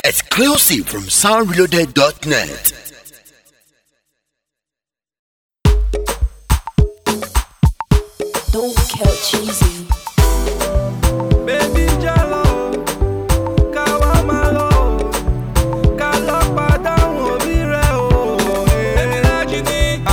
Exclusive from soundreloaded.net. Don't get cheesy. Baby Jalo, Kawamalo, Kalopada Obire o. Baby Lajini,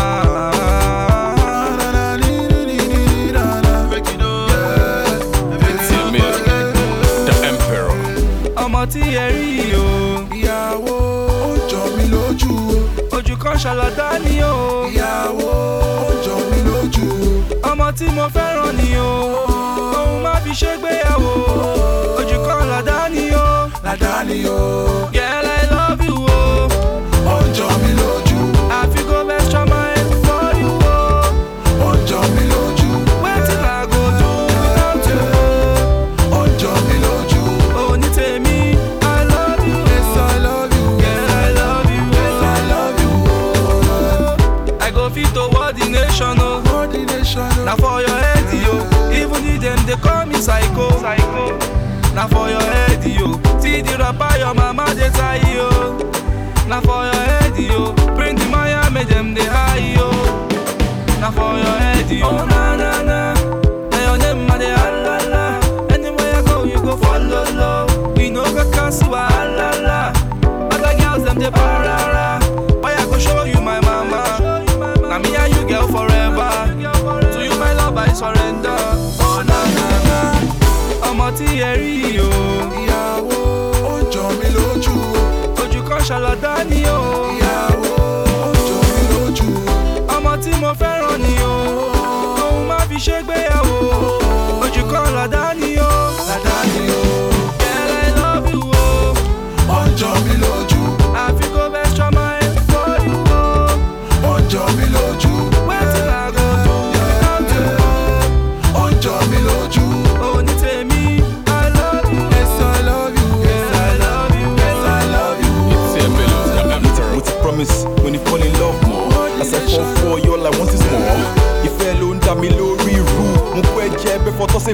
the Emperor. Ọmọ tí ẹ rí o. Ìyàwó ó jọ mí lójú o. Ojú kan ṣàlàdá ni o. Ìyàwó ó jọ mí lójú o. Ọmọ tí mo fẹ́ràn ni o. Òun má fi ṣègbéyàwó. Ojú kan làdá ni o. Ládá ni o. Girl, I love you o. Ó jọ mí lójú. I fit go extra mile for you o. Ó jọ mí lójú. Wetin I go do without you o. Ó jọ mí lójú. Oní tèmi, I love you. Yes, I love you. Girl, I love you. Yes, I love you. I go fit to world the nation o. Coordination. Na for your head yo. Even if them they call me psycho. Na for your head yo. See the rapper your mama they tie yo. Na for your head yo. Print the Maya make them they high yo. Na for your head yo. Oh na na na. Now your name a they halala. Anywhere you go you go follow low. We no go cancel halala. Other girls them they parara. Boy I go show you my mama. Now me and you girl forever. To you my love I surrender. Oh na na na. Ọmọ tí ẹ rí o. Ìyàwó ó jọ mí lójú o. Ojú kan ṣàlàdá ni o. Ìyàwó ó jọ mí lójú o. Ọmọ tí mo fẹ́ràn ni o. Òun má fi ṣègbéyàwó. Ojú kan làdá ni o. Ládá ni o. Girl, I love you o. Ó jọ mí lójú. I fit go extra mile for you o. Ó jọ mí lójú. Wetin I go do without you o. Ó jọ mí lójú. Oní tèmi, I love you. Yes, I love you. Yes, I love you. Yes, I love you. It's Emperor, the Emperor. With a promise when you fall in love more. As I fall for you, all I want is more. If you alone, that me lori ru. Mo kwe jebe for to say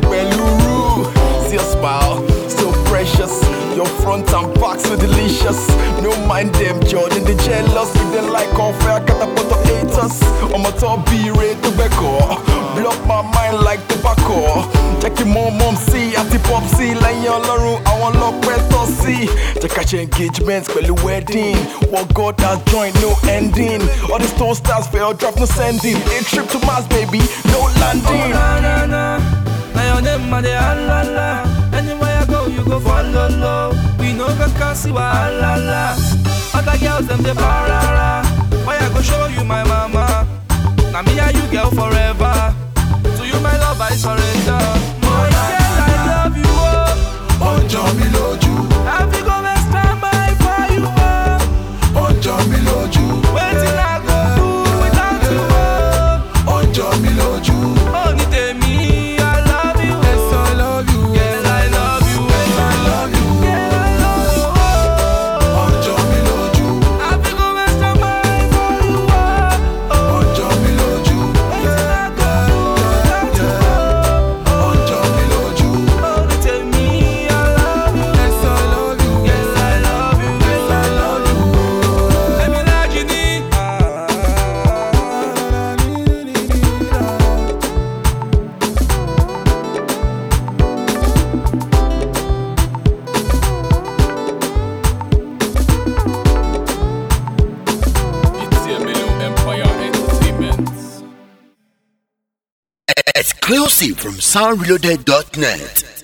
ru. See your smile, so precious. Your front and back so delicious. No mind them, Jordan, they jealous. If they like unfair, got a pot of haters. On my top B rate to Beco. Block my mind like tobacco. Check your mom see at the pop see. Like your lorun, I want lock where to see. Check out your engagements, well wedding. What God has joined, no ending. All the stone stars fail, drop no sending. A trip to Mars, baby, no landing. Oh na na na. Now your name a dey halala. Anywhere you go, you go follow low. We no go cancel halala. Other girls them they parara. Boy I go show you my mama. Now me and you girl forever. To you my love I surrender. Oh girl I love you oh. Ó jọ mí lójú. I fit go extra mile for you oh. Ó jọ mí lójú. Wetin I go do without you oh. Ó jọ mí lójú. Oní tèmi I love you Yes, I oh. love you. Girl I love you Yes, I love you. Girl I love you oh. Ó jọ mí lójú. I fit go extra mile for you oh. Ó jọ mí lójú. Wetin I go do without you Ó jọ mí lójú. oh. Oní tèmi I love you Yes, I love you. Yes I love you Yes, I love you. Baby Lajini It's Emperor Empire Entertainment. Exclusive from soundreloaded.net.